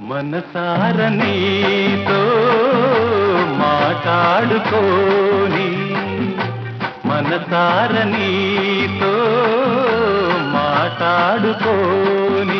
మనసార నీతో మాట్లాడుకోని మనసార నీతో మాట్లాడుకోని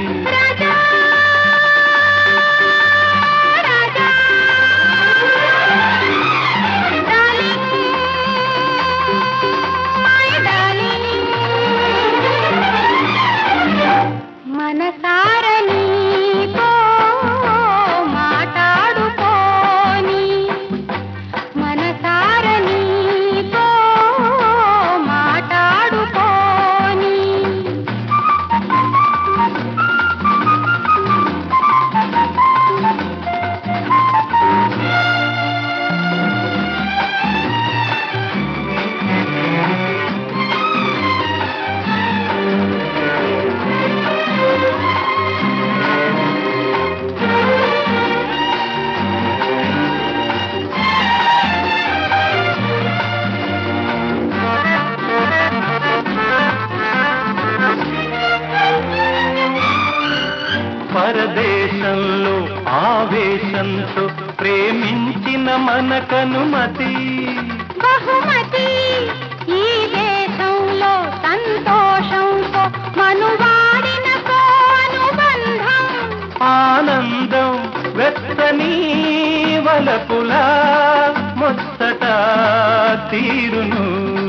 పరదేశంలో ఆవేశంతో ప్రేమించిన మనకనుమతి బహుమతి ఈ దేశంలో సంతోషంతో మనువాడిన అనుబంధం ఆనందం వెచ్చని వలపులా ముచ్చట తీరును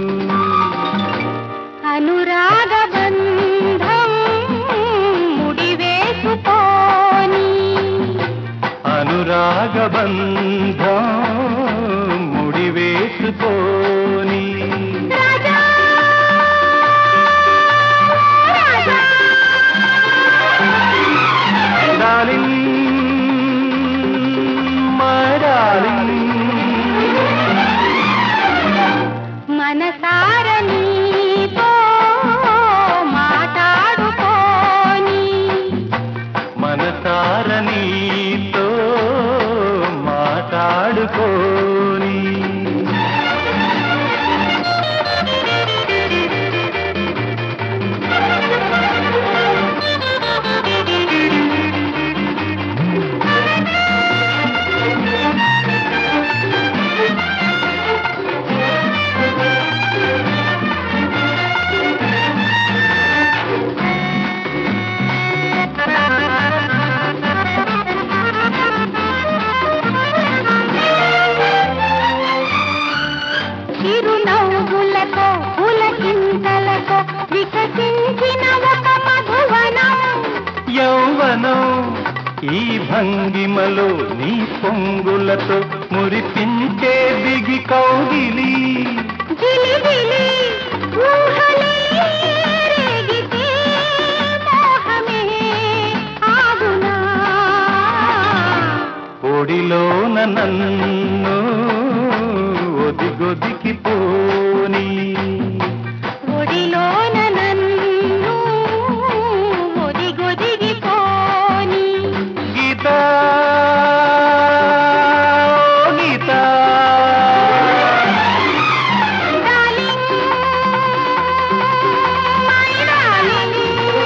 అనురాగ బంధం ముడివేసుకోని అనురాగ బంధం ముడివేసుకోని డార్లింగ్ మై డార్లింగ్ మనసార నీతో మాట్లాడుకోని మనసార నీతో మాట్లాడుకోని చిరునవ్వులతో పులకింతలతో వికసించిన ఒక మధువనం యౌవనం ఈ భంగిమలో నీ పొంగులతో మురిపించే దిగి కౌగిలి జిలిబిలి ఊహలే రేగితే మోహమే ఆగునా ఒడిలోన నన్ను ఒదిగొదికి పోని ఒడిలోన నన్ను ఒదిగొదిగి పోని Geetha Geetha darling my darling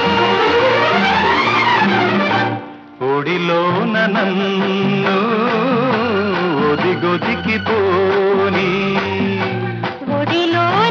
ఒడిలోన నన్ను ఒదిగొదికి పోని ఒడిలో